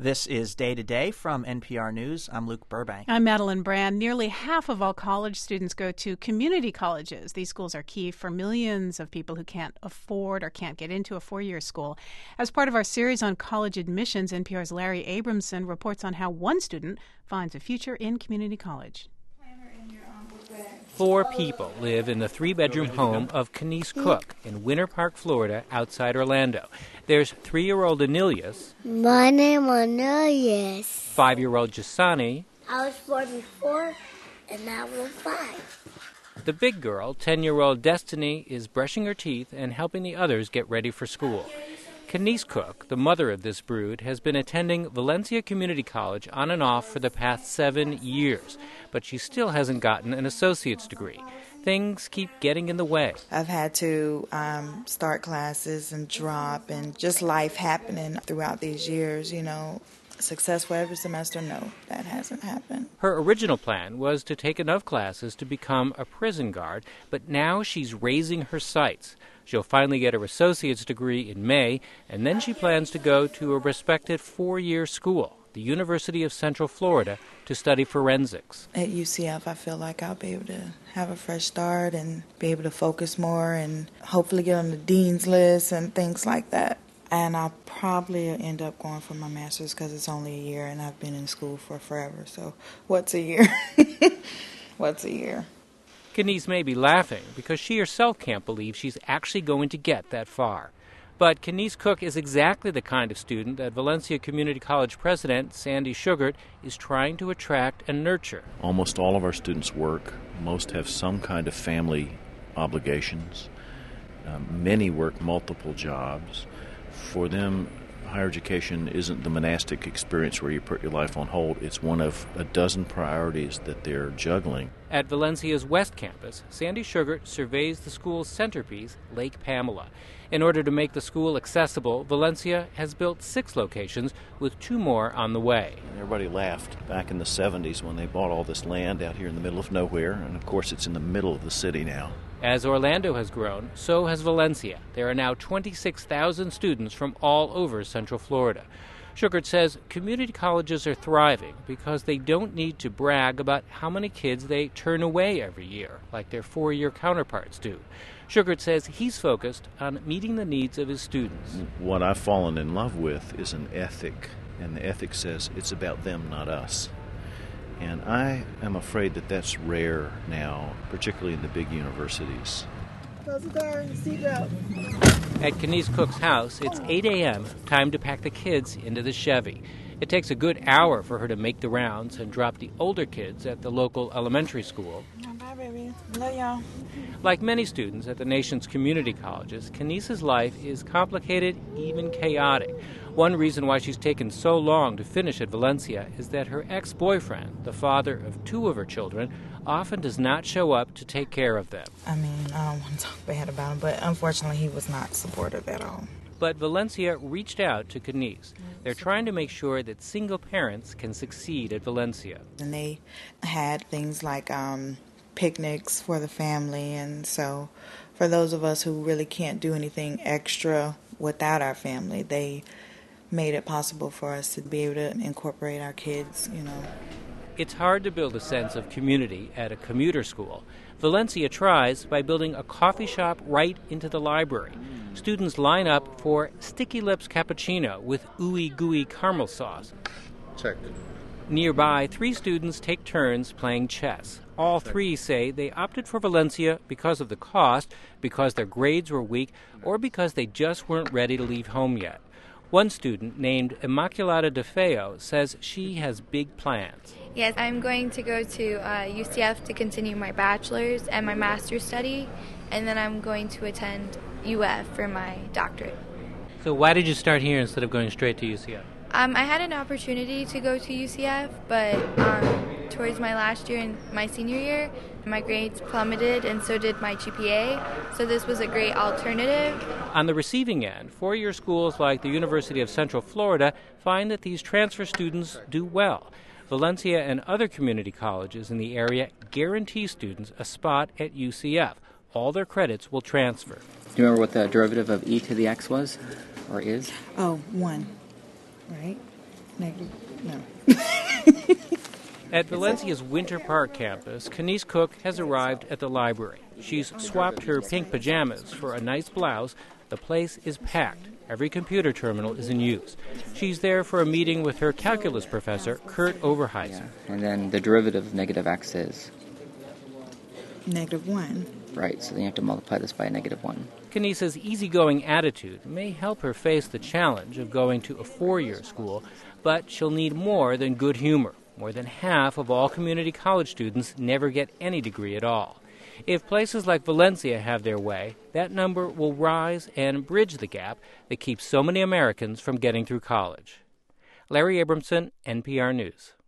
This is Day to Day from NPR News. I'm Luke Burbank. I'm Madeline Brand. Nearly half of all college students go to community colleges. These schools are key for millions of people who can't afford or can't get into a four-year school. As part of our series on college admissions, NPR's Larry Abramson reports on how one student finds a future in community college. 4 people live in the 3-bedroom home of Kenise Cook in Winter Park, Florida, outside Orlando. There's 3-year-old Anilius. My name is Anilius. 5-year-old Jasani. I was 44, and now I'm 5. The big girl, 10-year-old Destiny, is brushing her teeth and helping the others get ready for school. Kenise Cook, the mother of this brood, has been attending Valencia Community College on and off for the past 7 years, but she still hasn't gotten an associate's degree. Things keep getting in the way. I've had to start classes and drop, and just life happening throughout these years, Successful every semester, no, that hasn't happened. Her original plan was to take enough classes to become a prison guard, but now she's raising her sights. She'll finally get her associate's degree in May, and then she plans to go to a respected 4-year school, the University of Central Florida, to study forensics. At UCF, I feel like I'll be able to have a fresh start and be able to focus more and hopefully get on the dean's list and things like that. And I'll probably end up going for my master's because it's only a year and I've been in school for forever. So what's a year? What's a year? Kenise may be laughing because she herself can't believe she's actually going to get that far. But Kenise Cook is exactly the kind of student that Valencia Community College president Sandy Shugart is trying to attract and nurture. Almost all of our students work. Most have some kind of family obligations. Many work multiple jobs. For them, higher education isn't the monastic experience where you put your life on hold. It's one of a dozen priorities that they're juggling. At Valencia's West Campus, Sandy Shugart surveys the school's centerpiece, Lake Pamela. In order to make the school accessible, Valencia has built 6 locations, with 2 more on the way. Everybody laughed back in the 70s when they bought all this land out here in the middle of nowhere, and of course it's in the middle of the city now. As Orlando has grown, so has Valencia. There are now 26,000 students from all over Central Florida. Shugart says community colleges are thriving because they don't need to brag about how many kids they turn away every year, like their 4-year counterparts do. Shugart says he's focused on meeting the needs of his students. What I've fallen in love with is an ethic, and the ethic says it's about them, not us. And I am afraid that that's rare now, particularly in the big universities. At Kenise Cook's house, it's 8 a.m., time to pack the kids into the Chevy. It takes a good hour for her to make the rounds and drop the older kids at the local elementary school. Bye, baby. Love y'all. Like many students at the nation's community colleges, Kenise's life is complicated, even chaotic. One reason why she's taken so long to finish at Valencia is that her ex-boyfriend, the father of 2 of her children, often does not show up to take care of them. I don't want to talk bad about him, but unfortunately he was not supportive at all. But Valencia reached out to Kenise. They're trying to make sure that single parents can succeed at Valencia. And they had things like picnics for the family, and so for those of us who really can't do anything extra without our family, they made it possible for us to be able to incorporate our kids, It's hard to build a sense of community at a commuter school. Valencia tries by building a coffee shop right into the library. Students line up for Sticky Lips cappuccino with ooey gooey caramel sauce. Check. Nearby, 3 students take turns playing chess. All 3 say they opted for Valencia because of the cost, because their grades were weak, or because they just weren't ready to leave home yet. One student, named Immaculata De Feo, says she has big plans. Yes, I'm going to go to UCF to continue my bachelor's and my master's study, and then I'm going to attend UF for my doctorate. So why did you start here instead of going straight to UCF? I had an opportunity to go to UCF, but towards my last year and my senior year, my grades plummeted, and so did my GPA, so this was a great alternative. On the receiving end, 4-year schools like the University of Central Florida find that these transfer students do well. Valencia and other community colleges in the area guarantee students a spot at UCF. All their credits will transfer. Do you remember what the derivative of e to the x was, or is? Oh, 1, right? Negative? No. At Valencia's Winter Park campus, Kenise Cook has arrived at the library. She's swapped her pink pajamas for a nice blouse. The place is packed. Every computer terminal is in use. She's there for a meeting with her calculus professor, Kurt Overheisen. Yeah. And then the derivative of negative x is? -1. Right, so then you have to multiply this by a -1. Kenise's easygoing attitude may help her face the challenge of going to a 4-year school, but she'll need more than good humor. More than half of all community college students never get any degree at all. If places like Valencia have their way, that number will rise and bridge the gap that keeps so many Americans from getting through college. Larry Abramson, NPR News.